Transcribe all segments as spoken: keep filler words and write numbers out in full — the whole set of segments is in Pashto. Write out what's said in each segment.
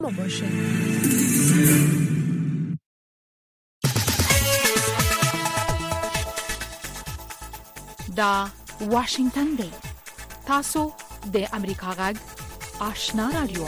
باشه. دا واشنگتن دی. تاسو د امریکا غږ آشنا رادیو.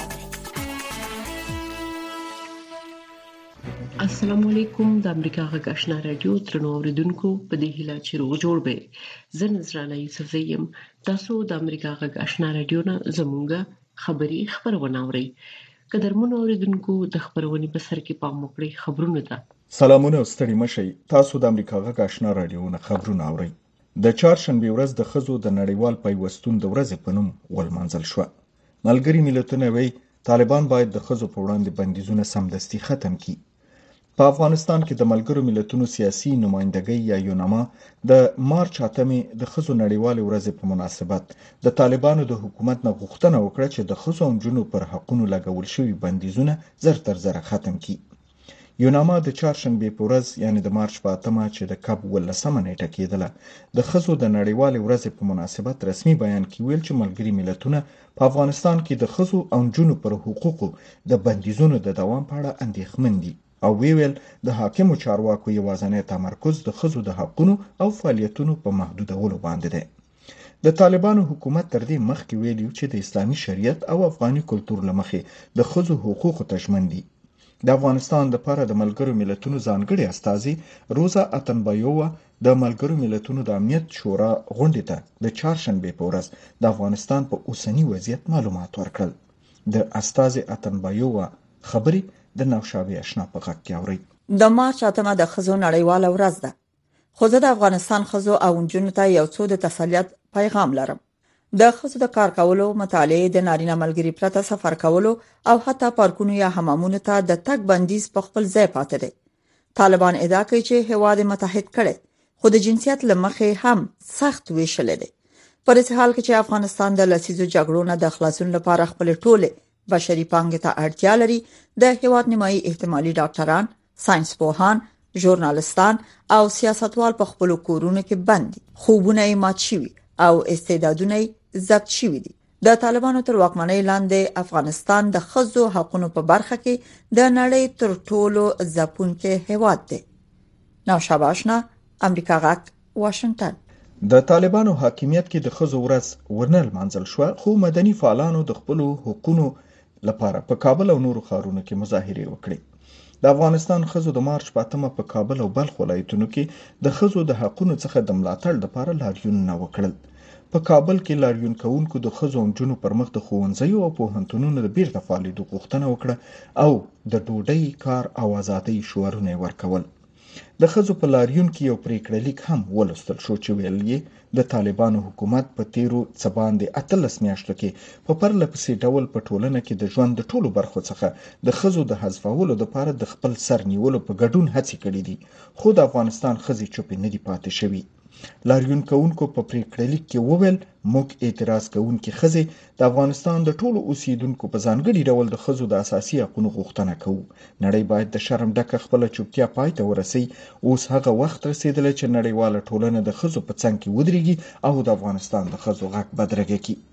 السلام علیکم. د امریکا غږ آشنا رادیو ترنو اوریدونکو په دې هیله چې روغ جوړ به. زه نذرانه یوسف زیم. تاسو د امریکا غږ آشنا رادیو نه زموږه خبری خبرونه اورئ. قدرمنو اوریدونکو د خبرونې په سر کې پام وکړئ. خبرونه ده. سلامونه او ستړي مشئ. تاسو د امریکا غږ آشنا رادیو نه خبرونه اورئ. د چهارشنبه ورځ د خزو د نړیوال پیوستون د ورځې په نوم ولمانځل شو. ملګری ملتونه وایي طالبان باید د خزو په وړاندې بندیزونه سمدستي ختم کړي. په افغانستان کې د ملګرو ملتونو سیاسي نمائندګۍ یا یونما د مارچ اتمې د خزو نړیوال ورځې په مناسبت د طالبانو د حکومت نه غوښتنه وکړه چې د خزو او نجونو پر حقوقو لګول شوی بندیزونه زر تر زره ختم کړي. یوناما د چهارشنبه په ورځ یعنی د مارچ په اتمه چې د کب ولسمه نیټه کېدله د خزو د نړیوال ورځې په مناسبت رسمي بیان کې ویل چې ملګري ملتونه په افغانستان کې د خزو او نجونو پر حقوقو د بندیزونو د دوام په اړه اندېښمن دي او ویل د حاکمو چارواکو یوازینی تمرکز د خزو د حقوقو او فعالیتونو په محدودولو باندې دی. د طالبانو حکومت تر دې مخکې ویلي چې د اسلامي شریعت او افغاني کلتور لمخې د خزو حقوقو ته ژمن دي. د افغانستان لپاره د ملګرو ملتونو ځانګړي استازي روزا اتنبایووا د ملګرو ملتونو د امنیت شورا غونډې ته د چهارشنبه په ورځ د افغانستان په اوسنی وضعیت معلومات ورکړل. د استازي اتنبایووا خبري د نوشابه آشنا په غږ کې اوري. د مارچ اتمه د خزو نړیواله ورځ ده. خو زه د افغانستان خزو او نجونو ته یو څو د تسلیت پیغام لرم. د خزو د کار کولو، مطالعه، د نارینه ملګری پرته سفر کولو او حتی پارکونو یا حمامونو ته د تګ بندیز په خپل ځای پاتې دی. طالبان ادعا کوي چې هواد متحد کړي، خو د جنسیت لمخې هم سخت ویشل دي. په دې حال کې چې افغانستان د لسیزو جګړو نه د خلاصون لپاره خپل ټوله بشري پانګه ته اړتیا لري، د هواد نیمایي احتمالي ډاکټران، ساينس پوهان، ژورنالستان او سیاستوال په خپل کورونو کې بند دي. خوبونه یې مات شوي او استعدادونه یې ضبط شوي دي. د طالبانو تر واکمنۍ لاندې افغانستان د خزو حقوقو په برخه کې د نړۍ تر ټولو ځپونکي هیواد دی. نوشابه آشنا، امریکا غږ، واشنگټن. د طالبانو حاکمیت کې د خزو ورځ ورنل منځل شو، خو مدني فعالانو د خپل حقوقو لپاره په کابل او نورو ښارونو کې مظاهره وکړې. د افغانستان خزو د مارچ په اتمه په کابل او بلخ ولایتونو کې د خزو د حقوقو څخه د ملاتړ لپاره لاریونونه وکړل. په کابل کې لاریون کوونکو د خزو او نجونو پر مخ د ښوونځیو او پوهنتونونو د بیرته فعالیدو غوښتنه وکړه او د ډوډۍ، کار او ازادۍ شعارونه ورکول. د خزو په لاریون کې یو پریکړه لیک هم ولوستل شو چې ویل یې د طالبانو حکومت په تیرو څه باندې اتلس میاشتو کې په پرله پسې ډول په ټولنه کې د ژوند د ټولو برخو څخه د خزو د حذفولو لپاره د خپل سر نیولو په ګډون هڅې کړې دي، خو د افغانستان خزې چوپې نه دي پاتې شوي. لاریون کوونکو په پریکړه لیک کې وویل موږ اعتراض کوونکي خزې د افغانستان د ټولو اوسیدونکو په ځانګړي ډول د خزو د اساسي حقوقو غوښتنه کوو. نړۍ باید د شرم ډکه خپل چوپتیا پای ته ورسوي. اوس هغه وخت رسیدلی چې نړیواله ټولنه د خزو په څنګ کې ودرېږي او د افغانستان د خزو غږ بدرګه کړي.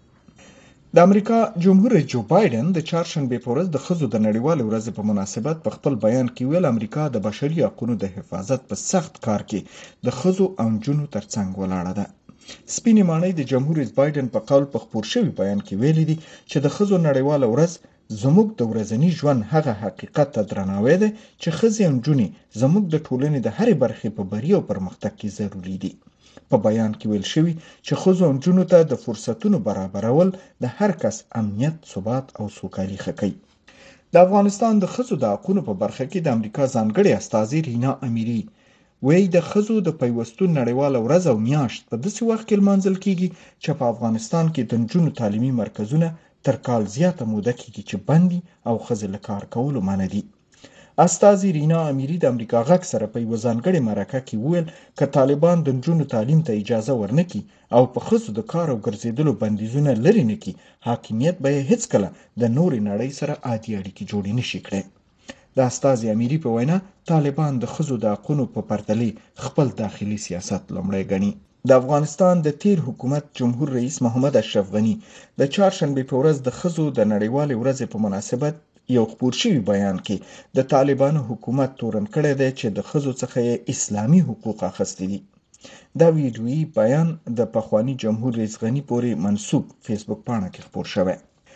د امریکا جمهور رئیس جو بایدن د چهارشنبه په ورځ د خزو د نړیوال ورځې په مناسبت په خپل بیان کې ویل امریکا د بشري حقوقو د حفاظت په سخت کار کې د خزو او نجونو ترڅنګ ولاړه ده. سپینې ماڼۍ د جمهور رئیس بایدن په قول په خپور شوی بیان کې ویلي دي چې د خزو نړیوال ورځ زموږ د ورځني ژوند هغه حقیقت ته درناوی دی چې خزې او نجونې زموږ د ټولنې د هرې برخې په بری او پرمختګ کې ضروري دي. په بیان کې ویل شوی چې خزو او نجونو ته د فرصتونو برابرول د هر کس امنیت، ثبات او سوکالي ښه کوي. د افغانستان د خزو د حقوقو په برخه کې د امریکا ځانګړي استازي رینا امیری وایي د خزو د پیوستون نړیواله ورځ او میاشت په داسې وخت کې لمانځل کیږي چې په افغانستان کې د نجونو تعلیمي مرکزونه تر کال زیاته موده کېږي چې بندي او خزې له کار کولو منع دي. استازي رینا امیری د امریکا غږ سره په یو ځانګړي مرکه کې ویل ک طالبان د نجونو تعلیم ته اجازه ورنکړي او په خزو د کار او ګرځېدلو بندیزونه لري نه کړي، حاکمیت به هیڅ کله د نورې نړۍ سره عادي اړیکې جوړې نشي کړي. د استازي امیری په وینا طالبان د خزو د حقوقو په پرتله خپل داخلي سیاست لومړی ګڼي. د افغانستان د تیر حکومت جمهور رئیس محمد اشرف غنی د چهارشنبه په ورځ د خزو د نړیوال ورځې په مناسبت یو خپور شوی بیان کې د طالبانو حکومت تورن کړی دی چې د ښځو څخه اسلامي حقوق اخیستي دي. دا ویډیویي بیان د پخوانی جمهور رئیس غنی پورې منسوب فیسبوک پاڼه کې خپور شوی.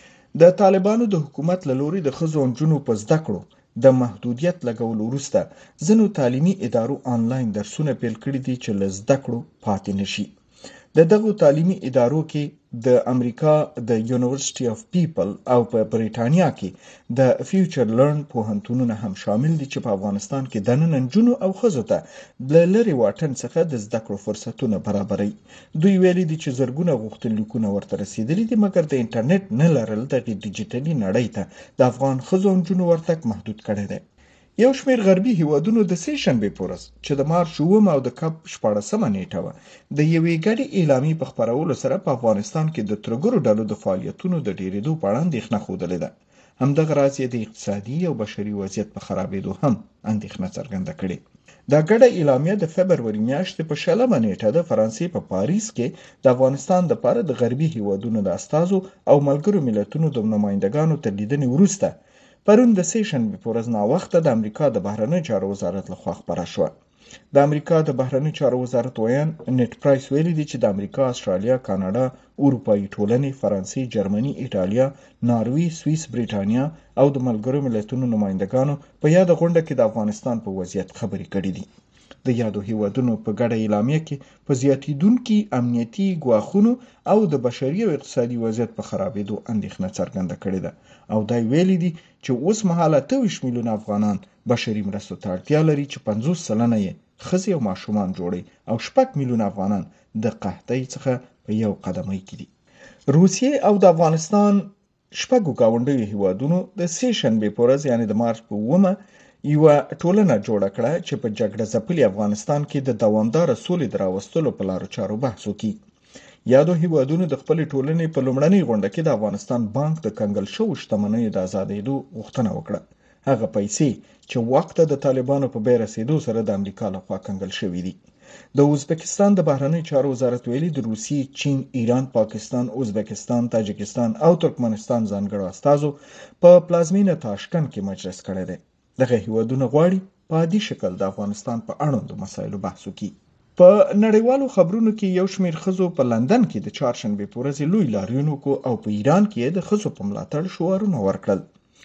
د طالبانو د حکومت له لوري د ښځو او نجونو په زده کړو د محدودیت لګولو وروسته ځینو تعلیمي ادارو آنلاین درسونه پیل کړي دي چې له زده کړو پاتې نشي. د دغو تعلیمي ادارو کې د امریکا د یونیورسيټي اف پیپل او په بریټانیا کې د فیوچر لرن پوهنتونونه هم شامل دي چې په افغانستان کې د نن نجونو او ښځو ته د لرې واټن څخه د زده کړو فرصتونه برابروي. دوی ویلي دي چې زرګونه غوښتنلیکونه ورته رسیدلي دي، مګر د انټرنیټ نه لرل دغه ډیجیټلي نړۍ ته د افغان ښځو او نجونو ورتګ محدود کړی دی. یو شمېر غربي هیوادونو د سې شنبې په ورځ چې د مارچ اوومه او د کب شپاړسمه نیټه وه د یوې ګډې اعلامیې په خپرولو سره په افغانستان کې د ترګرو ډلو د فعالیتونو د ډېرېدو په اړه اندېښنه ښودلې ده. همدغه راز یې د اقتصادي او بشري وضعیت په خرابېدو هم اندېښنه څرګنده کړې. دا ګډه اعلامیه د فبروري میاشتې په شلمه نیټه د فرانسې په پاریس کې د افغانستان لپاره د غربي هیوادونو د استازو او ملګرو ملتونو د نمایندګانو تر لیدنې وروسته پرون د سې شنبې په ورځ ناوخته د امریکا د بهرنیو چارو وزارت لخوا خپره شوه. د امریکا د بهرنیو چارو وزارت ویان نیټ پرایس ویلي دي چې د امریکا، استرالیا، کاناډا، اروپایي ټولنې، فرانسې، جرمني، ایټالیا، ناروی، سویس، بریټانیا او د ملګرو ملتونو نمایندګانو په یاد غونډه کې د افغانستان په وضعیت خبرې کړې دي. د یادو هیوادونو په ګډه اعلامیه کې په زیاتیدونکي امنیتي ګواښونو او د بشري او اقتصادي وضعیت په خرابېدو اندېښنه څرګنده کړې ده او دا ویلي دي چې اوس مهاله اته ویشت میلیونه افغانان بشري مرستو ته اړتیا لري چې پنځوس سلنه یې ښځې او ماشومان جوړي او شپږ میلیونه افغانان د قحطۍ څخه په یو قدمۍ کې دي. روسیې او د افغانستان شپږو ګاونډیو هیوادونو د سې شنبې په ورځ یعنې د مارچ په اوومه یوه ټولنه جوړه کړه چې په جګړه ځپلي افغانستان کې د دوامداره سولې د راوستلو په لارو چارو بحث وکړي. یادو هیوادونو د خپلې ټولنې په لومړنۍ غونډه کې د افغانستان بانک د کنګل شوو شتمنیو د ازادېدو غوښتنه وکړه. هغه پیسې چې وخت د طالبانو په بیا رسېدو سره د امریکا لخوا کنګل شوي دي. د ازبکستان د بهرنیو چارو وزارت ویلي د روسیې، چین، ایران، پاکستان، ازبکستان، تاجکستان او ترکمنستان ځانګړو استازو په پلازمینه تاشکند کې مجلس کړی دی. دغه هیوادونه غواړي په عادي شکل د افغانستان په اړوندو مسایلو بحث وکړي. په نړیوالو خبرونو کې یو شمېر ښځو په لندن کې د چهارشنبې په ورځ لوی لاریون وکړ او په ایران کې د ښځو په ملاتړ شعارونه ورکړل.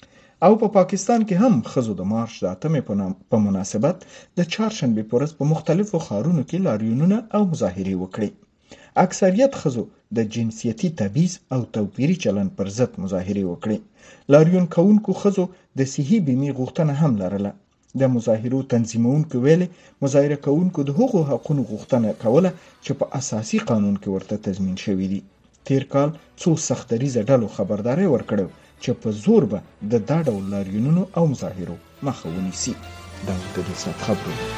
او په پاکستان کې هم ښځو د مارچ د اتمې په مناسبت د چهارشنبې په ورځ په مختلفو ښارونو کې لاریونونه او مظاهرې وکړي. اکثریت ښځو د جنسیتي تبعیض او توپیري چلن پر ضد مظاهرې وکړي. لاریون کوونکو ښځو د صحي بیمې غوښتنه هم لرله. د مظاهرو تنظیمونکو ویلې مظاهره کوونکو د هغو حقونو غوښتنه کوله چې په اساسي قانون کې ورته تضمین شوي دي. تیر کال څو سختدریزه ډلو خبرداری ورکړو چې په زور به د دا ډول لاریونونو او مظاهرو مخه ونیسي. دا د دې څه خبرونه.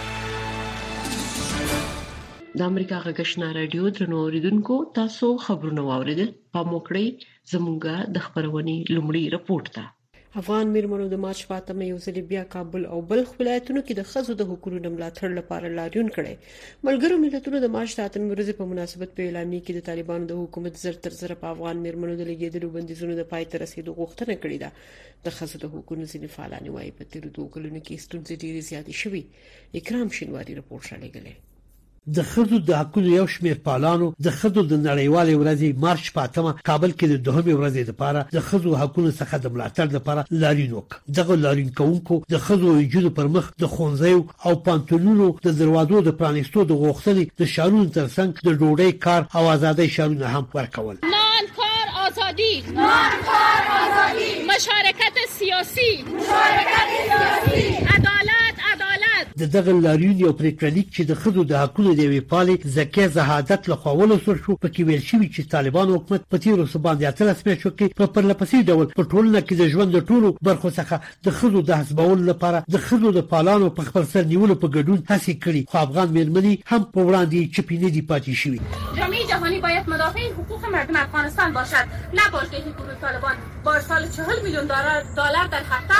د امریکا غږ آشنا رادیو درنو اوریدونکو، تاسو خبرونه واوریدل. پام وکړئ زموږه د خبرونې لومړی رپورټ ته. افغان میرمنو د مارچ په اتمه یو ځل بیا کابل او بلخ ولایتونو کې د ښځو د حقوقو د ملاتړ لپاره لاریون کړي. ملګرو ملتونو د مارچ د اتمې ورځې په مناسبت په اعلامیه کې د طالبانو د حکومت زر تر زر په افغان میرمنو د لګیدلو بندیزونو د پای ته رسیدو غوښتنه کړې ده. د ښځو د حقوقو ځینې فعالان وايي په تیرو دوه کلونو کې ستونزې ډېرې زیاتې شوې. اکرام شینواری رپورټ راغلی. د ښځو د حقوقو یو شمېر پالانو د ښځو د نړیوالې ورځې مارچ په اتمه کابل کې د دوهمې ورځې لپاره د ښځو حقوقو څخه د ملاتړ لپاره لاریون وکړ. دغه لاریون کوونکو د ښځو او نجونو پر مخ د ښوونځیو او پانتونونو د دروازو د پرانیستو د غوښتنې د شعارونو ترڅنګ د ډوډۍ، کار او ازادۍ شعارونه هم ورکول. نان، کار، آزادی، نان، کار، آزادی، مشارکت سیاسی، مشارکت سیاسی، عدالت، عدالت. د دغه لاریون یو پریکړلیک چې د ښځو د حقوقو د یوې پالې زکیه زهادت لخوا ولوستل شو، پکې ویل شوي چې طالبان حکومت په تیرو څه باندې اتلس میاشتو کې په پرلپسې ډول په ټولنه کې د ژوند د ټولو برخو څخه د ښځو د حسابولو لپاره د ښځو د پالانو په خپل سر نیولو په ګډون هڅې کړي، خو افغان میرمنې هم په وړاندې چپې نه دي پاتې شوي. جامعه جهانی باید مدافع حقوق مردم افغانستان باشد، نه باشگاهی گروه طالبان با ارسال چهل میلیون دلار در هفته بر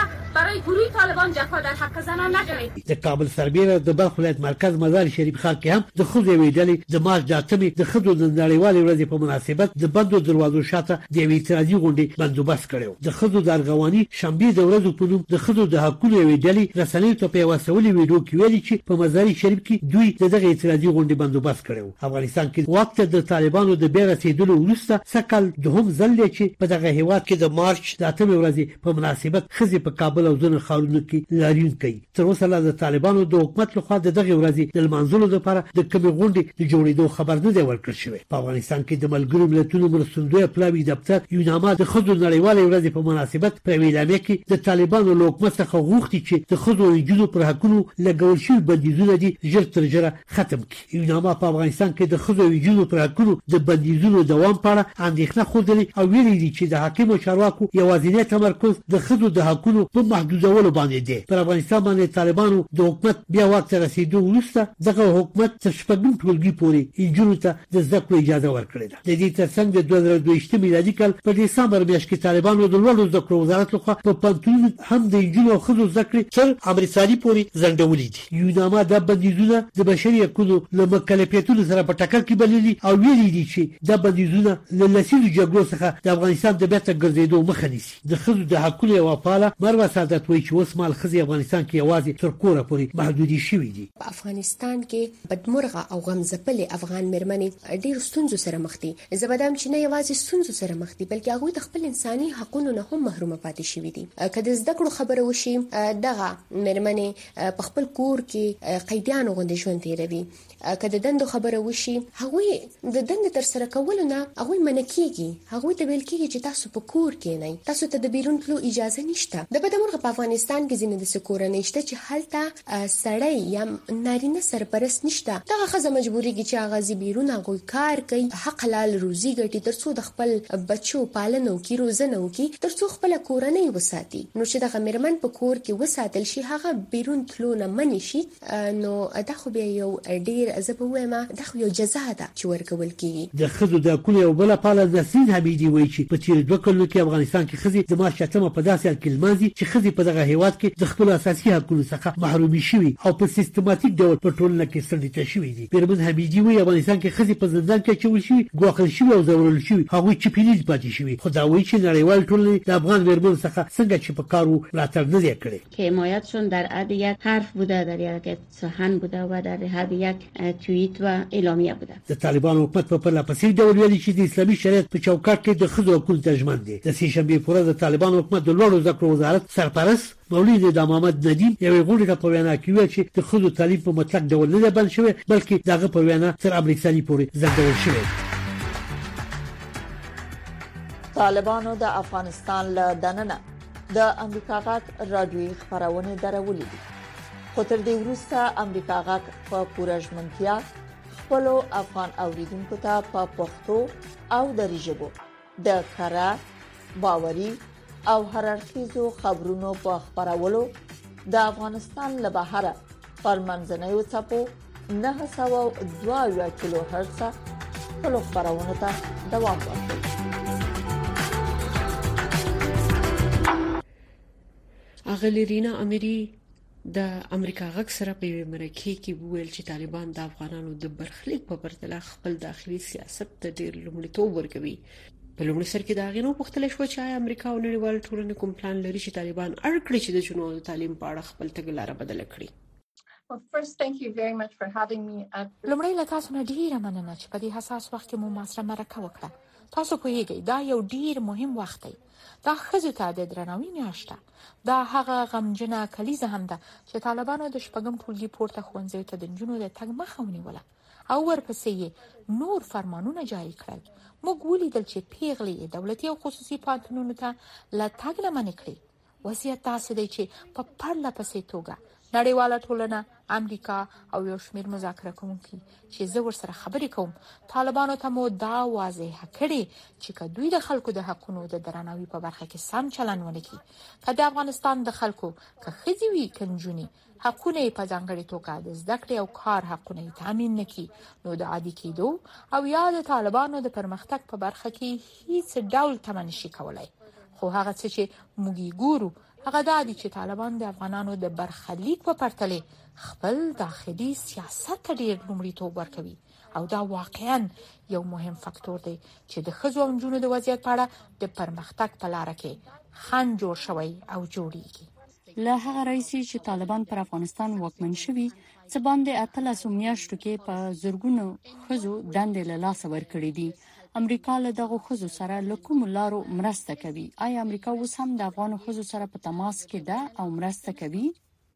برای گروه طالبان جفا در حق زنان نکنید. د کابل سربیره د بلخ ولایت مرکز مزار شریف ښار کې هم د ښځو یوې ډلې د مارچ د اتمې د ښځو د نړیوالې ورځې په مناسبت د بندو دروازو شاته د یوې اعتراضي غونډې بندوبست کړی و. د ښځو د ارغواني شنبې د ورځو په نوم د ښځو د حقونو یوې ډلې رسنیو ته په یوه سولې ویډیو کې ویلي چې په مزار شریف کې دوی د دغه اعتراضي غونډې بندوبست کړی و. افغانستان کې واک ته د طالبانو د بیا رسېدلو وروسته سکل دوهم ځل دی چې په دغه هیواد کې د مارچ د اتمې ورځې په مناسبت ښځې په کابل او ځینو ښارونو کې لاریون کوي. تر اوسه لا د طالبانو د حکومت لخوا د دغه ورځې د لمانځلو لپاره د کومې غونډې د جوړېدو خبر نه دی ورکړل شوی. په افغانستان کې د ملګرو ملتونو مرستندویه پلاوي دفتر یوناما د ښځو نړیوالې ورځې په مناسبت په اعلامیه کې د طالبانو له حکومت څخه غوښتي چې د ښځو او نجونو پر حقونو لګول شوي بندیزونه دي ژر تر ژره ختم کړي. یوناما په افغانستان کې د ښځو او نجونو پر حقونو د بندیزونو دوام په اړه اندېښنه ښودلې او ویلي دي چې د حاکمو چارواکو یوازینی تمرکز د ښځو د حقونو په محدودولو باندې دی. پر افغانستان باندې طالبانو د حکومت بیا واک ته رسیدو وروسته دغه حکومت تر شپږم ټولګي پورې نجونو ته د زده کړو اجازه ورکړې ده. د دې ترڅنګ د دوه زره دوه ویشت میلادي کال په دسمبر میاشت کې طالبانو د لوړو زده کړو وزارت لخوا په پوهنتونونو هم د نجونو او ښځو زده کړې تر امرتسري پورې ځنډولې دي. یوناما دا بندیزونه د بشري حقوقو له مکلفیتونو سره په ټکر کې بللي او ویلي دي چې دا بندیزونه له لسیزو جګړو څخه د افغانستان د بیرته ګرځېدو مخه نیسي. د ښځو د حقونو یوه فعاله مروه سعادت وایي چې اوس مهال ښځې افغانستان کې یوازې تر کوره پورې محدودې شوي دي. په افغانستان کې بدمرغه او غمځپلې افغان مېرمنې ډېر ستونزو سره مخ دي. زه به دا چې نه یوازې ستونزو سره مخ دي بلکې هغوی د خپل انساني حقونو نه هم محرومه پاتې شوي دي. که د زده کړو خبره وشي دغه مېرمنې په خپل کور کې قیدیانو غوندې ژوند تېروي. که د دندو خبره وشي هغوی د دندې ترسره کولو نه هغوی منع کېږي. هغوی ته ویل کېږي چې تاسو په کور کېنئ، تاسو ته د بیرون تلو اجازه نشته. د بدمرغه په افغانستان کې ځینې داسې کورنۍ شته چې هلته سړی یا نارینه سرپرست نشته. دغه ښځه مجبورېږي چې هغه ځي بیرون، هغوی کار کوي، حق حلال روزي ګټي تر څو د خپل بچو پالنه وکړي، روزنه وکړي، تر څو خپله کورنۍ وساتي. نو چې دغه مېرمن په کور کې وساتل شي هغه بیرون تلو نه منع شي، نو دا خو بیا یو ډېر زه به ووایم دا خو یو جزا ده چې ورکول کېږي. د ښځو د حقونو یو بله پاله نسرین حمیدي وایي چې په تېرو دوه کلونو کې افغانستان کې ښځې د مارچ اتمه په داسې حال کې لمانځي چې ښځې په دغه هېواد کې د خپلو اساسي حقونو څخه محرومې شوي او په سیستماتیک ډول په ټولنه کې ستړې شوي دي. میرمن حمیدي وایي افغانستان کې ښځې په زندان کې اچول شوي، ګواښل شوي او ځورول شوي، هغوی چپیلیز پاتې شوي. خو دا وایي چې نړیوال ټولنې د افغان میرمنو څخه څنګه چې په کار و ملاتړ نه دی کړی. که حمایتشون در حد یک حرف بوده، در یک سخن بوده و در حد یک توییت و اعلامیه بوده. د طالبانو حکومت په پرله پسې ډول ویلي چې د اسلامي شریعت په چوکاټ کې د ښځو حقوقو ته ژمن دی. د سې شنبې په ورځ د طالبانو حکومت د لوړو زده کړو وزارت سرپرست مولوي نظام محمد ندیم یوې غونډې ته په وینا کې ویل چې د ښځو تعلیم په مطلق ډول نه دی بند شوی بلکې دغه په وینا تر امریکایي پورې ځنډول شوی. طالبانو د افغانستان له دننه د امریکا غږ رادیوي خبرونه درولې دي، خو تر دې وروسته امریکا غږ په پوره ژمنتیا خپل افغان اوریدونکو ته په پښتو او دری ژبه د کره باوري او هررخیزو خبرونو په خبرولو د افغانستان له بهره پر منځنیو څپو نه سوه دوه اویا کیلو هرتز خپل خبرونه ته دوام ورکوي. اغلی رینا اميري د امریکا غږ سره په یوه مرکه کې وویل چې طالبان د افغانانو د برخلیک په پرتله خپل داخلي سیاست ته ډېر لومړیتوب ورکوي. په لومړي سر کې دا غینو پوښتنه شو چې آیا امریکا او نړیوال ټولنه کوم پلان لري چې طالبان اړ کړي چې د جنوب تعلیم په اړه خپل تګلارې بدل کړي. Well, first, thank you very much for having me at... لومړی له تاسو نه ډیره مننه چې په دې حساس وخت کې مو ما سره مرکه وکړه. تاسو پوهیږئ دا یو ډیر مهم وخت دی. دا ښځو ته د درناوي میاشت ده. دا هغه غمجنه کلیزه هم ده چې طالبانو د شپږم ټولګي پورته ښوونځیو ته د نجونو د تګ مخه ونیوله او ورپسې یې نور فرمانونه جاري کړل. موږ ولیدل چې پیغلې دولتي او خصوصي پوهنتونونو ته له تګ نه منع کړي. وضعیت داسې دی چې په پرله پسې توګه نړیواله ټولنه، امریکا او یو شمېر مذاکره کوونکي چې زه ورسره خبرې کوم طالبانو ته مو دا واضح کړي چې که دوی د خلکو د حقونو د درناوي په برخه کې سم چلند ونه کړي، که د افغانستان د خلکو که ښځې وي که نجونې حقونه یې په ځانګړې توګه د زده کړې او کار حقونه یې تامین نه کړي، نو د عادي کېدو او یا د طالبانو د پرمختګ په برخه کې هیڅ ډول تمه نشي کولی. خو هغه څه چې موږ ګورو هغه دا دي چې طالبان د افغانانو د برخلیک په پرتله خپل داخلي سیاست ته ډېر لومړیتوب ورکوي او دا واقعا یو مهم فاکتور دی چې د ښځو او نجونو د وضعیت په اړه د پرمختګ په لار کې خنډ جوړ شوی او جوړیږي. له هغه راځي چې طالبان پر افغانستان واکمن شوي څه باندې اتلس میاشتو کې په زرګونو ښځو دندې له لاسه ورکړې دي. امریکا له دغه ښځو سره له کوم لارو مرسته کوي؟ آیا امریکا اوس هم د افغان ښځو سره په تماس کې ده او مرسته کوي؟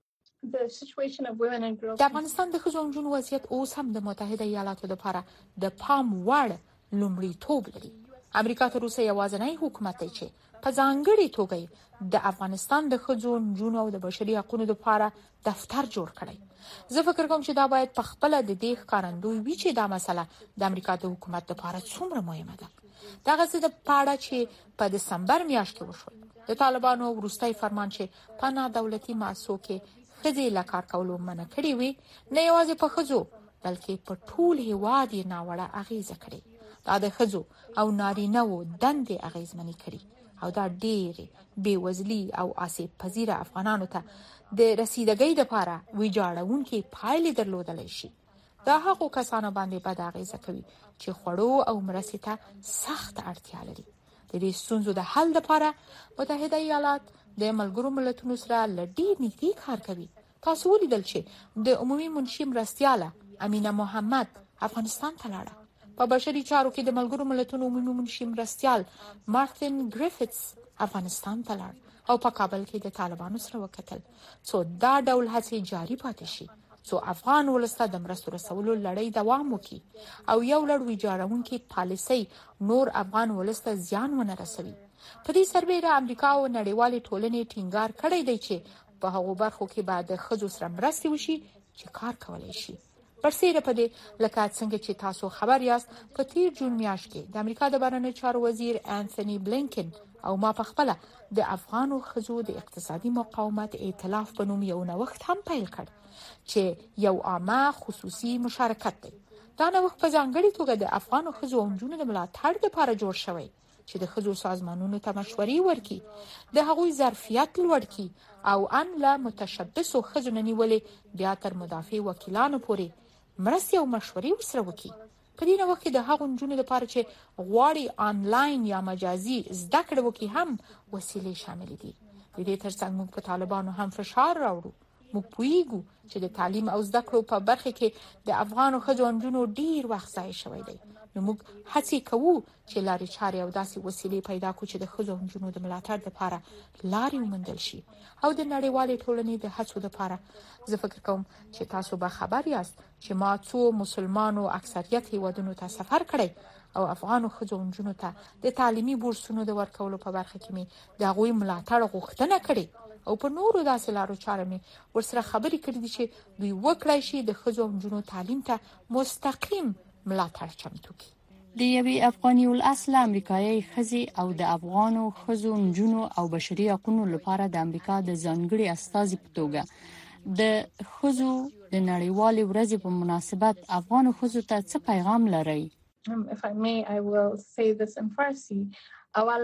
د افغانستان د ښځو او نجونو وضعیت اوس هم د متحده ایالاتو لپاره د پام وړ لومړیتوب لري. امریکا تر اوسه یوازینی حکومت دی چې په ځانګړي توګه د افغانستان د ښځو، نجونو او د بشري حقوقو لپاره دفتر جوړ کړی. زه فکر کوم چې دا باید په خپل د دې ښکارندوی وي چې دا مسله د امریکا د حکومت لپاره څومره مهمه ده. دا غزه د پاړه چې په دسمبر میاشت کې وشو د طالبانو وروستي فرمان چې په نا دولتي مؤسسو کې ښځې له کار کولو منع کړي وي، نه یوازې په ښځو بلکې په ټول هیواد یې ناوړه اغیزه کړې. دا د ښځو او نارینه‌و دندې اغیزمنې کړي او دا ډېر بېوزلي او آسیب پذیره افغانانو ته د رسیدګۍ لپاره ویجاړونکې پایلې درلودلی شي. دا هغو کسانو باندې بد اغیزه کوي چې خوړو او مرستې ته سخت اړتیا لري. د دې ستونزو د حل لپاره متحده ایالات د ملګرو ملتونو سره لډیر نږدې کار کوي. تاسو ولیدل چې د عمومي منشي مرستیاله امینه محمد افغانستان ته لاړه. په بشري چارو کې د ملګرو ملتونو عمومي منشي مرستیال مارتن ګریفټس افغانستان ته لاړ او په کابل کې د طالبانو سره وکتل. څو دا ډول هڅې جاري پاتې شي، څو افغان ولسته د مرستو رسولو لړۍ دوام وکړي او یو لړ ویجاړونکې پالیسۍ نور افغان ولسته زیان ونه رسوي. په دې سربېره امریکا او نړیوالې ټولنې ټینګار کړی دی چې په هغو برخو کې باید د ښځو سره مرستې وشي چې کار کولی شي. برسېره په دې لکه څنګه چې تاسو خبر یاست، په تیر جون میاشت کې د امریکا د بهرنیو چارو وزیر انتوني بلینکن او ما په خپله د افغانو ښځو د اقتصادي مقاومت ائتلاف په نوم یو نوښت هم پیل کړ چې یو عامه خصوصي مشارکت دی. دا نوښت په ځانګړي توګه د افغانو ښځو او نجونو د ملاتړ لپاره جوړ شوی چې د ښځو سازمانونو ته مشورې ورکړي، د هغوی ظرفیت لوړ کړي او ان له متشبثو ښځو نه نیولې بیا تر مدافع وکیلانو پورې مرستې او مشورې ورسره وکړي. په دې نوښت کې د هغو نجونو لپاره چې غواړي آنلاین یا مجازي زده کړه وکړي هم وسیلې شامل دي. د دې ترڅنګ موږ په طالبانو هم فشار راوړو. موږ پوهیږو چې د تعلیم او زده کړو په برخه کې د افغانو ښځو او نجونو ډیر وخت ضایع شوی دی. نو موږ هڅه کوو چې لارې چارې او داسې وسیلې پیدا کړو چې د ښځو او نجونو د ملاتړ لپاره لارې وموندل شي او د نړیوالې ټولنې د هڅو لپاره. زه فکر کوم چې تاسو به خبر یاست چې ما څو مسلمانو اکثریت هیوادونو ته سفر کړی او افغانو ښځو او نجونو ته د تعلیمي بورسونو د ورکولو په برخه کې مې د هغوی ملاتړ غوښتنه کړې او په نورو داسې لارو چارو مې ورسره خبرې کړې دي چې دوی وکړای شي د ښځو او نجونو تعلیم ته مستقیم ملاتړ چمتو کړي. د یوې افغاني الاصل امریکایي ښځې او د افغانو ښځو، نجونو او بشري حقوقو لپاره د امریکا د ځانګړي استازي په توګه د ښځو د نړیوالې ورځې په مناسبت افغانو ښځو ته څه پیغام لرئ؟ Um, if I may, I will say this in Farsi. اول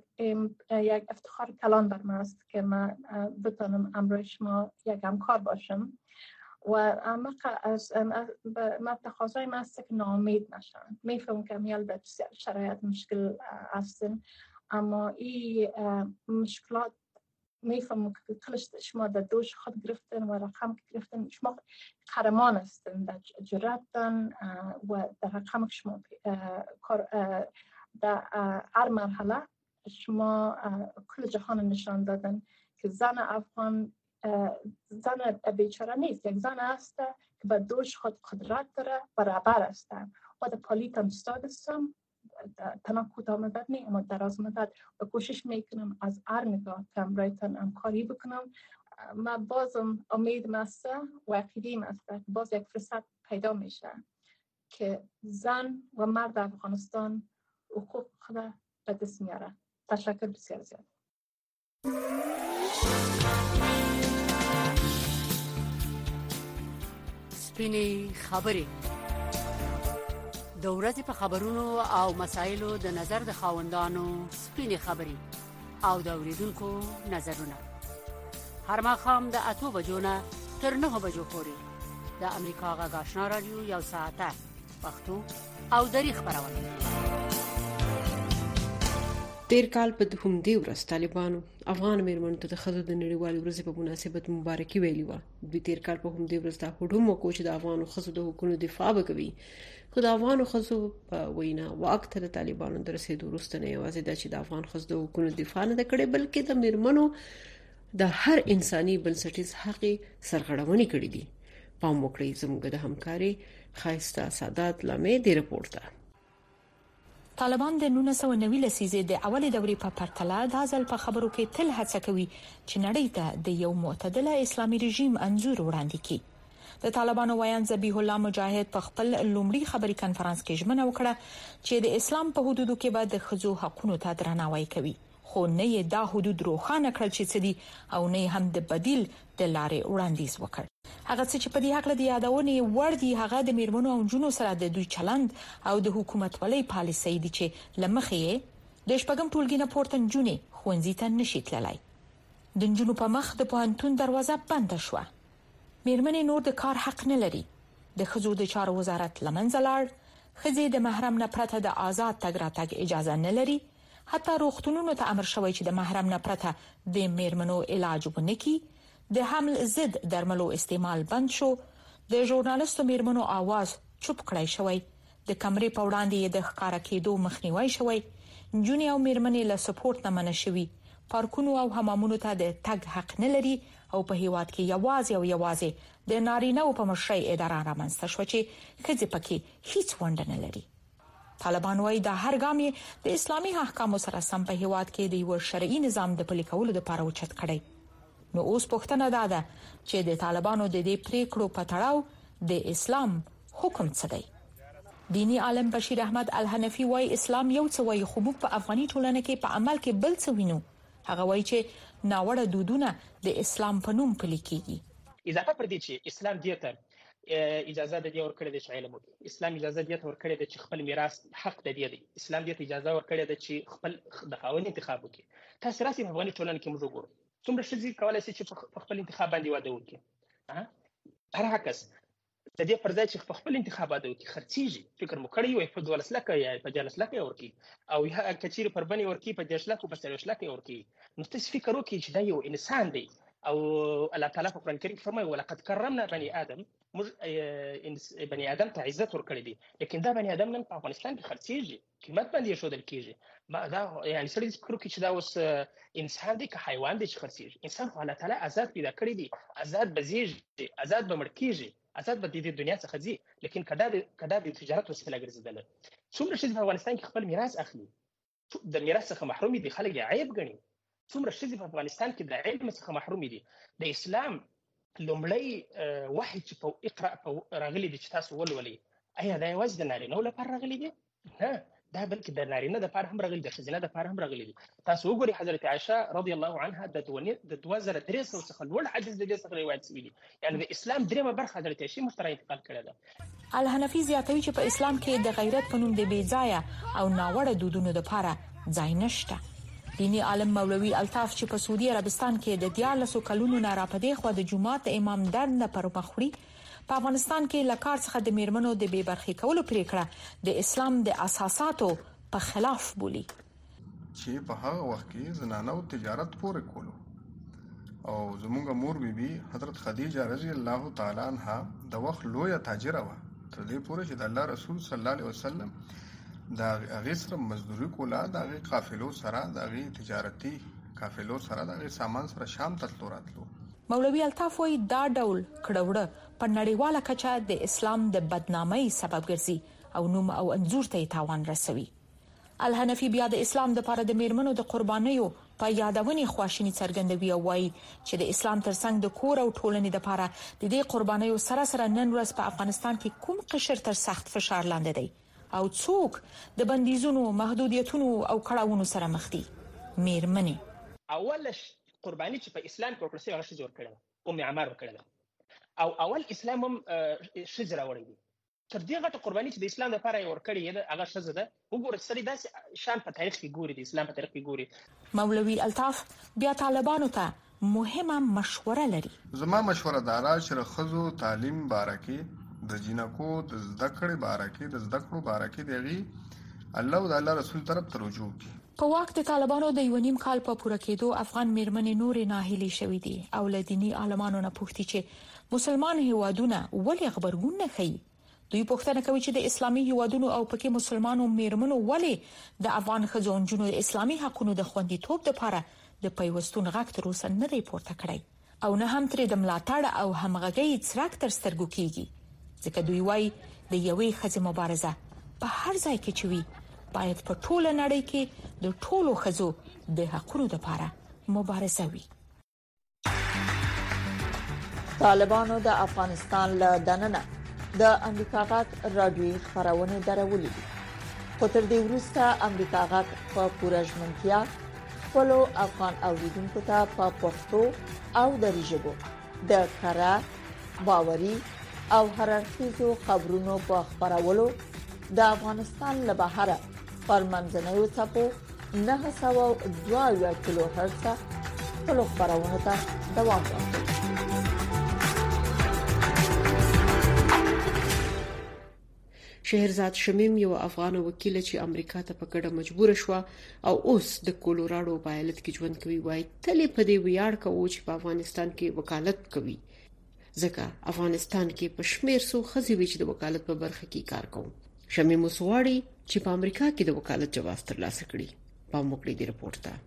یک افتخار کلان بر من است که من بتونم امروز شما یک همکار باشم و از من تقاضای من است که ناامید نشم. میفهمم که میال به شرایط مشکل هستن، اما این مشکلات میفهمم که کلش شما در دوش خود گرفتن و رقم گرفتن. شما قهرمان هستن، در جرأت دارن و در رقم شما کار در هر مرحله شما کل جهان نشان دادن که زن افغان زن بیچاره نیست، یک زن است که به دوش خود قدرت داره، برابر است. و در پالیتم استاد هستم، تنها کوتاه مدت نه اما دراز مدت و کوشش میکنم از هر نگاه که امرایتان همکاری بکنم. من بازم امیدم است و عقیده‌ام است که باز یک فرصت پیدا میشه که زن و مرد افغانستان حقوق خود به دست میاره. تشکر بسیار زیاد. سپینې خبرې د ورځې په خبرونو او مسایلو د نظر د خاوندانو سپینې خبرې او د اوریدونکو نظرونه هر ماښام د اتو بجو نه تر نهو بجو پورې د امریکا غږ آشنا رادیو یو ساعته پښتو او دری خبرونه. تیر کال په همدې ورځ طالبانو افغان میرمنو ته د ښځو د نړیوالې ورځې په مناسبت مبارکي ویلي وه. دوی تیر کال په همدې ورځ دا هوډ هم وکړ چې د افغانو ښځو د حقوقو دفاع وکوي. خو د افغانو ښځو په وینا واک ته د طالبانو د رسېدو وروسته نه یوازې دا چې د افغان ښځو د حقوقو دفاع نه کړې، بلکې د میرمنو د هر انساني بنسټیز حق سرغړونې کړې دي. پام وکړئ زموږ د همکاري خایسته سادات لامې دی رپورټ ته. طالبان د نولس سوه نوي لسیزې د اولې دورې په پرتله د ځل په خبرو کې تل هڅه کوي چې نړۍ ته د یو معتدله اسلامي رژیم انځور وړاندې کړي. د طالبانو ویان ذبیح الله مجاهد په خپل لومړي خبري کانفرنس کې ژمنه وکړه چې د اسلام په حدودو کې به د ښځو حقوقو ته درناوی کوي، خو نه یې دا حدود روښانه کړل چې څه دي او نه هم د بدیل د لارې وړاندیز وکړ. هغه څه چې په دې حق له یادونې ور دي هغه د میرمنو او جنونو سره د دوی چلند او د حکومت ولې پالیسۍ دي چې لمخې د شپږم ټولګي نه پورته جنونې خوندې ته نشي تللای. د جنونو په مخ د پوهنتون دروازه بند شوه. میرمنې نور د کار حق نه لري. د ښځو د چارو وزارت لمنځه لاړ. ښځې د محرم نه پرته د آزاد تګ راتګ اجازه نه لري. حتی روغتونونو ته امر شوی چې د محرم نه پرته د میرمنو علاج ونکړي. د حمل ضد درملو استعمال بند شو. د ژورنالیستو میرمنو आवाज چوپ کړای شوی. د کمرې په وړاندې د ښکارا کېدو مخنیوي شوی. جونې او میرمنې له سپورت نه منع شوي. پارکونو او حمامونو ته د تګ حق نه لري او په هیواد کې یوازې او یوازې د نارینه او په مشرۍ اداره رامنځته شو چې ښځې پکې هیڅ ونډه نه لري. طالبان وايي دا هر ګام د اسلامي احکامو سره سم په هیواد کې د یو شرعي نظام د پلي کولو لپاره اوچت کړي. نو اوس پوښتنه ده ده چې د طالبانو د دې پریکړو په تړاو د اسلام حکم څه دی؟ دینی عالم بشیر احمد الحنفي وايي اسلام یو څه وايي خو موږ په افغاني ټولنه کې په عمل کې بل څه وینو. هغه وايي چې ناوړه دودونه د اسلام په نوم پلي کیږي. اضافه پر دې چې اسلام دې ته اجازه د دې ورکړې د علم وکړي. اسلام اجازه دې ته ورکړې د چې خپل میراث حق د دې دی. اسلام دې ته اجازه ورکړې د چې خپل د خاوند انتخاب وکړي. تاسو راسي په افغاني ټولنه کې موږ وګورو څومره ښځې کولای شي چې په خپل انتخاب باندې واده وکړي. برعکس د دې پر ځای چې په خپل انتخاب واده وکړي خرڅيږي. فکر مو کړی وي په دولس لکه یا په جلس لکه ورکی او یا کچيري پر بني ورکی په دېرش لکه په څلوېښت لکه ورکی. نو تاسو فکر وکړئ چې دا یو انسان دی او الله تعالی په قرآن کریم فرمایي ولقد کرمنا بني ادم. موږ بني ادم ته عزت ورکړی دی، لیکن دا بني ادم نن په افغانستان کې خرڅيږي، قیمت باندې شودل کیږي. دا یعنی سړي فکر وکړي چې دا اوس انسان دی که حیوان دی چې خرڅيږي. انسان خو الله تعالی آزاد پیدا کړی دی، آزاد بزیږي، آزاد به مړ کیږي، آزاد به د دې دنیا څخه ځي. لیکن کدا کدا د تجارت وسیله ګرځیدل. څومره شي په افغانستان کې خپل میراث اخلي، د میراث څخه محروم دي، خلک یې عیب ګڼي. څومره شي په افغانستان کې د علم څخه محروم دي. د اسلام لومړی وحی چې په اقرا په راغلي دي چې تاسو ولولئ، آیا دا یوازې د نارینه لپاره راغلي دي؟ نه، دا بلکې د نارینه لپاره هم راغلي دي، د ښځینه لپاره هم راغلي دي. تاسو وګورئ حضرت عائشه رضی الله عنها د دوه زره درې سوه څخه لوړ حدیث د دې څخه روایت شوی دی. یعنی د اسلام دریمه برخه حضرت عائشه مشترک انتقال کړې ده. الحنفي زیاتوي چې په اسلام کې د غیرت په نوم د بې ځایه او ناوړه دودونو لپاره ځای نشته. دینی عالم مولوی الطاف چې په سعودي عربستان کې د دیارلسو کلونو نه راپدې خو د جمعات امام در نه پر مخوري په افغانستان کې لکار څخه د میرمنو د بې برخې کولو پریکړه د اسلام د اساساتو په خلاف بولی. چې په هغه وخت کې زنانو تجارت پورې کولو او زموږ مور بیبي حضرت خدیجه رضی الله تعالی عنها د وخت لویه تاجره وه، تر دې پورې چې د الله رسول صلی الله علیه وسلم دا هغه سره مزدوري کوله، دا هغه قافلو سره، دا هغه تجارتي قافلو سره، دا هغه سامان سره شام ته تلو راتلو. مولوی الطاف وايي دا ډول کړهوړه په نړیواله کچه د اسلام د بدنامۍ سبب ګرځي او نوم او انځور ته تاوان رسوي. الحنفي بیا د اسلام د لپاره د میرمنو د قربانیو په یادونې خواشینی څرګندوي او وايي چې د اسلام ترڅنګ د کور او ټولنې لپاره د دې قربانیو سره سره نن ورځ په افغانستان کې کوم قشر تر سخت فشار لاندې دی او څوک د بندیزونو، محدودیتونو او کړهونو سره مخ دي؟ میرمنې. اول قرباني چې په اسلام کې ورکړل شوی هغه ښځې ورکړله، ام عمار ورکړله او اول اسلام هم ښځې راوړی دی. تر دې غټه قرباني چې د اسلام لپاره یې ورکړې ده هغه ښځه ده. وګوره سړي داسې شان په تاریخ کې ګوري، د اسلام په تاریخ کې ګوري. مولوی الطاف بیا طالبانو ته مهمه مشوره لري. زما مشوره دارا چې خزو تعلیم بارکه د جنکو د زده کړې بارکه د زده کړو بارکه دیږي الله او د الله رسول طرف ته رجوع کی. په وخت د طالبانو د یو نیم کال په پوره کېدو افغان میرمنې نور ناهیلي شوې دي او لدینی عالمانو نه پوښتنه چې مسلمان هیوادونه ولې خبرګون نه کوي. دوی پوښتنه کوي چې د اسلامي هیوادونو او پکې مسلمانانو میرمنو ولې د افغان خځونجونو د اسلامي حقوقو د خوندیتوب لپاره د پیوستون غږ تر اوسه نه دی پورته کړی او نه هم ترې د ملاتړ او همغږۍ څرک تر سترګو کیږي. ځکه دوی وايي د یوې ښځې مبارزه په هر ځای کې چوي باید په ټوله نړۍ کې د ټولو ښځو د حقوقو لپاره مبارزه وي. طالبانو د افغانستان له دننه د امریکا غږ رادیوي خبرونه درولې دي. خو تر دې وروسته امریکا غږ په پوره ژمنتیا خپل افغان اوریدونکو ته په پښتو او دری ژبه د کره باوري او هررخیزو خبرونو په خبرولو د افغانستان له بهره پر منځنوي څپو نه سوه دوه کیلو هرتز خپل خبرونه ته دوام ورکوي. شهرزاد شمیم یو افغان وکیل چې امریکا ته په کډه مجبور شو او اوس د کولوراډو په ایالت کې ژوند کوي وایي تلې په دې ویاړ کوي چې په افغانستان کې وکالت کوي ځکه افغانستان کې په شمیر سو خزي وی چې د وکالت په برخه کې کار کوي. شمیم وسواړي چې په امریکا کې د وکالت جواز ترلاسه کړي. په موکړې دی رپورټ ته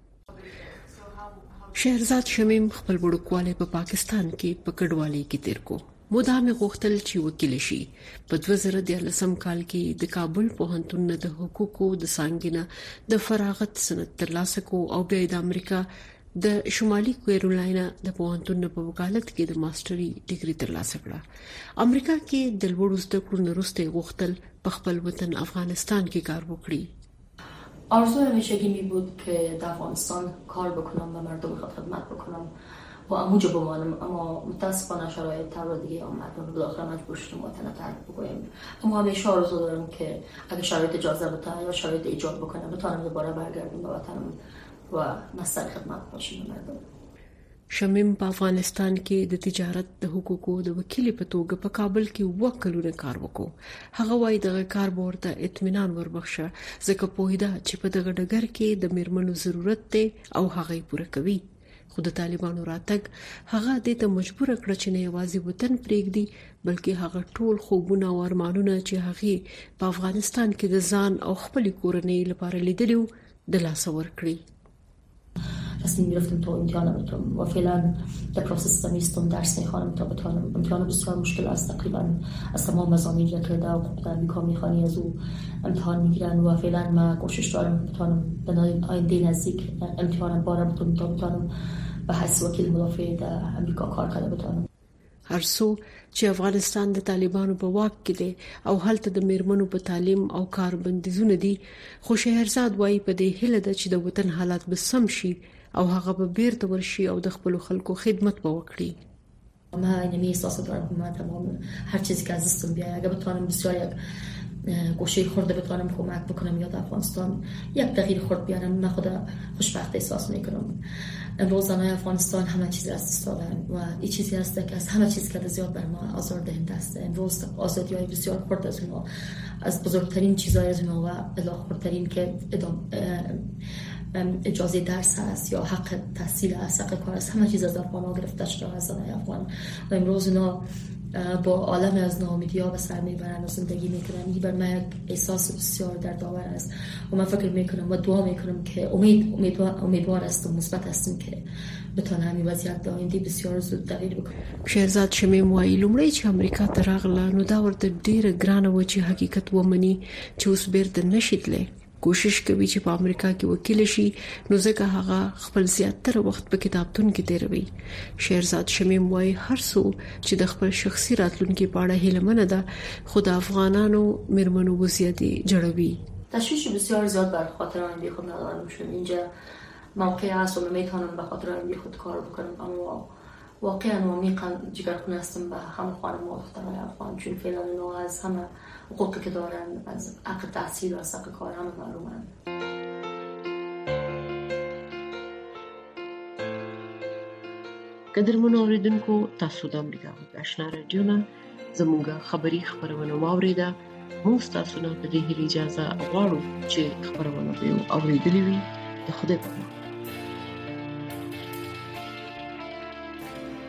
شهرزاد شمیم خپل وړوکوالی په پا پاکستان کې په کډوالۍ کې تیر کو. مدام غوښتل چې وکیل شي. په دوه زره دیارلسم کال کې د کابل پوهنتون د حقوقو د څانګې د فراغت سند ترلاسه کو او بیا د امریکا د شمالي کیرولینا د پوهنتون په وکالت کې د ماستري ډیګري ترلاسه کړه. امریکا کې د لوړو زده کړو وروسته غوښتل په خپل وطن افغانستان کې کار وکړي. آرزو همیشگی می بود که در افغانستان کار بکنم و مردم خود خدمت بکنم و همونجا بمانم، اما متاسفانه شرایط تر دیگه آمد و بالاخره مجبور شدم وطن ترک بکنم. اما همیشه آرزو دارم که اگه شرایط اجازه بده یا شرایط ایجاد بکنه بتونم دوباره برگردم به وطنم و مستر خدمت باشم به مردم. شمیم په افغانستان کې د تجارت د حقوقو د وکیل په توګه په کابل کې وکړونه کار وکړو. هغه وایي دغه کار به ورته اطمینان وربخښه ځکه پوهیده چې په دغه ډګر کې د میرمنو ضرورت دی او هغه پوره کوي. خو د طالبانو راتګ هغه د ته مجبور کړ چې نه یوازې وطن پرېږدي بلکې هغه ټول خوبونه او ارمانونه چې هغه په افغانستان کې د ځان او خپل کورنۍ لپاره لیدلو د لاس ورکړي. تصمیم گرفتم تا امتحان بتونم و فعلا در پروسس میستم درس میخوانم تا بتونم. امتحان بسیار مشکل است، تقریبا از تمام مضامینی که در آمریکا میخوانی از او امتحان میگیرن و فعلا من کوشش دارم بتونم به آینده نزدیک امتحانم باره بتونم تا بتونم به حیث وکیل مدافع در امریکا کار کرده بتونم. هر څو چې افغانستان د طالبانو په واک کې دی او هلته د میرمنو په تعلیم او کار بندیزونه دي، خو شهرزاد وایي په دې هیله ده چې د وطن حالات به سم شي او هغه به بیرته ورشي او د خپل خلکو خدمت به وکړي. ما اینمی احساس دارم که من تمام هر چیزی که از دستم بیاد اگه بتونم بسیار یک گوشه خورده بتونم کمک بکنم یا در افغانستان یک تغییر خورد بیارم، من خدا خوشبخت احساس میکنم. امروز زنای افغانستان همه چیز از دست دادن و این چیزی هست که از همه چیز که زیاد بر ما آزاردهنده است. امروز آزادی‌های بسیار خورد از اونها، از بزرگترین چیزهای از اونها و الی خردترین که اجازه درس هست یا حق تحصیل هست، حق کار هست، همه چیز از افغان‌ها گرفته شده از زنای افغان و امروز اونا با عالم از ناامیدی‌ها به سر میبرن و زندگی میکنن. این بر من یک احساس بسیار دردآور است و من فکر میکنم و دعا میکنم که امید امیدوار امیدوار هستم مثبت هستم که بتونه همین وضعیت آینده بسیار زود تغییر بکنه. شهرزاد شمیم وایي لومړی چې امریکا ته راغله نو دا ورته ډیره ګرانه و چې حقیقت ومني چې اوس بیرته نشي تللی. کوشش کوي چې په امریکا کې وکیل شي نو ځکه هغه خپل زیاتره وخت په کتابتون کې تیروي. شهرزاد شمیم وایي هر څو چې د خپل شخصي راتلونکي په اړه هیله‌منه ده خو د افغانانو میرمنو وضعیت جوړوي. تشویش بسیار زیاد بر خاطر آینده خود ندارم، چون اینجا موقعی هست و میتونم به خاطر آینده خود کار بکنم، اما واقعا و عمیقا جگرخون هستم به همه خانم و دختران افغان، چون فعلا اونا از همه حقوقی که دارن، از حق تحصیل و از حق کار همه محرومن. قدرمنو اوریدونکو تاسو د امریکا غږ آشنا رادیو نه زموږه خبری خبرونه واوریده. موږ تاسو نه په دې هیله اجازه غواړو چې خبرونه به اوریدلې وي. د خدای په امان.